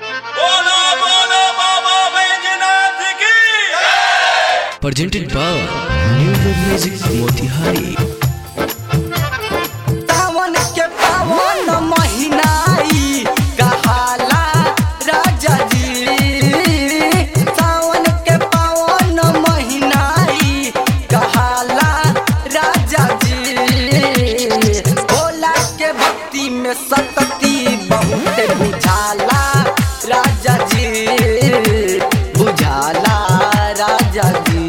बोलो बोलो बाबा बैजनाथ की। presented by New Wave Music Motihari। सावन के पावन महीनाई कहाला राजा जी। सावन के पावन महीनाई कहाला राजा जी। भोला के भक्ति में सकती बहुत बुझाला राजा जी। बुझाला राजा जी।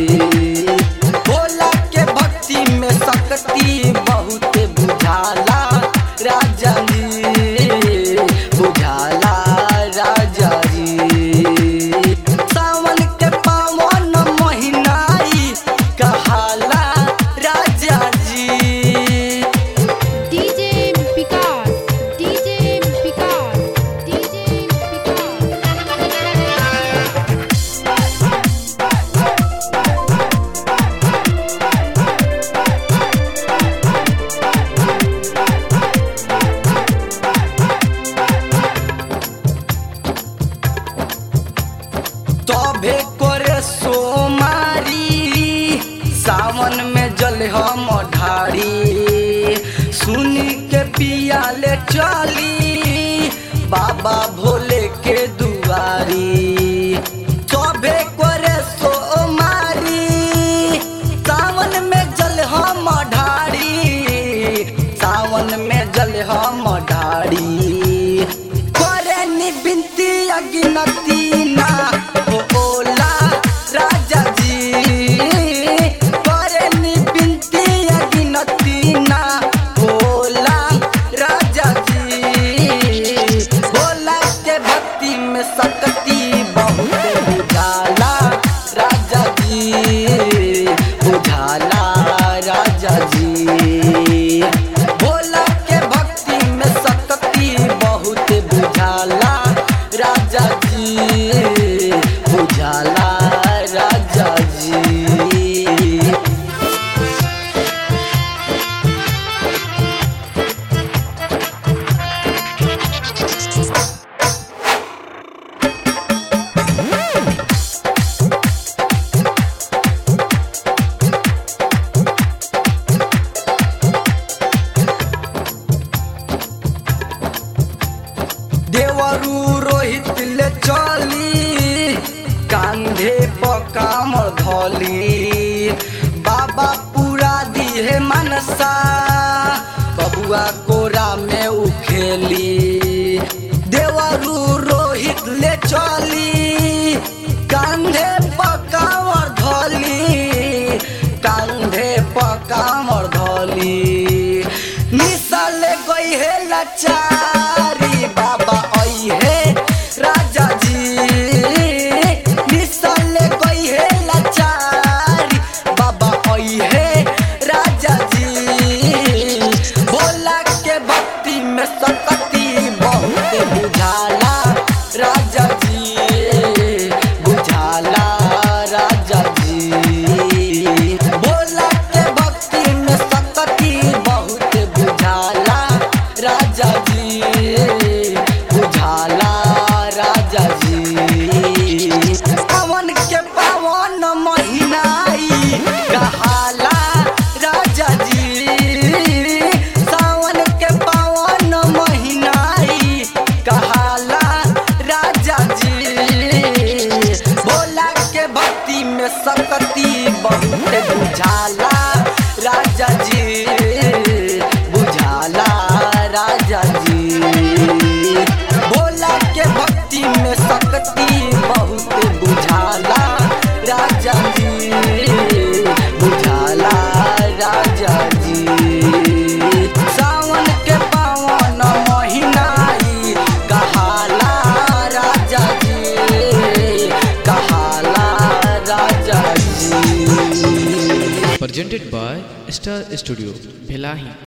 भोला के भक्ति में सकती बहुत बुझाला राजा जी। बुझाला राजा जी। सावन के पावन महीनाई कहाला राजा जी। DJ Vikas, DJ Vikas, DJ तबे करे सोमारी सावन में जल हम ढारी। सुनी के पिया ले चली बाबा भोले के दुआरी। तबे करे सोमारी सावन में जल हम ढारी। सावन में जल हम ढारी। करे नी बिनती अगिनती ना बोला राजा जी। करे नी बिनती अगिनती ना बोला राजा जी। भोला के भक्ति में सकती बहुत बुझाला राजा जी। बुझाला राजा जी। भोला के भक्ति में सकती बहुत बुझाला राजा जी। बुझाला राजा जी। देवरू रोहित ले चली कांधे पर कामर धली। बाबा पूरा दिहे मनसा बबुआ कोरा में उखेली। देवरू रोहित ले चली कांधे पर कामर धली। कांधे पर कामर धली। निसल गई है लाचारी बाबा आई है राजा जी। निसल गई है लाचारी बाबा आई है राजा जी। भोला के भक्ति में सकती बहुत बुझाला राजा जी। बुझाला राजा जी। भोला के भक्ति में सकती बहुत बुझाला राजा जी। बुझाला राजा जी। सावन के पावन महीनाई कहाला राजा जी। सावन के पावन महीनाई कहाला राजा जी। भोला के भक्ति में सकती बहुत बुझाला राजा जी। बुझाला राजा जी। भोला के भक्ति में सकती बहुत बुझाला राजा जी। बुझाला राजा जी। सावन के पावन महीनाई कहाला राजा जी। कहाला राजा जी। Presented by Star Studio, Bhelahi।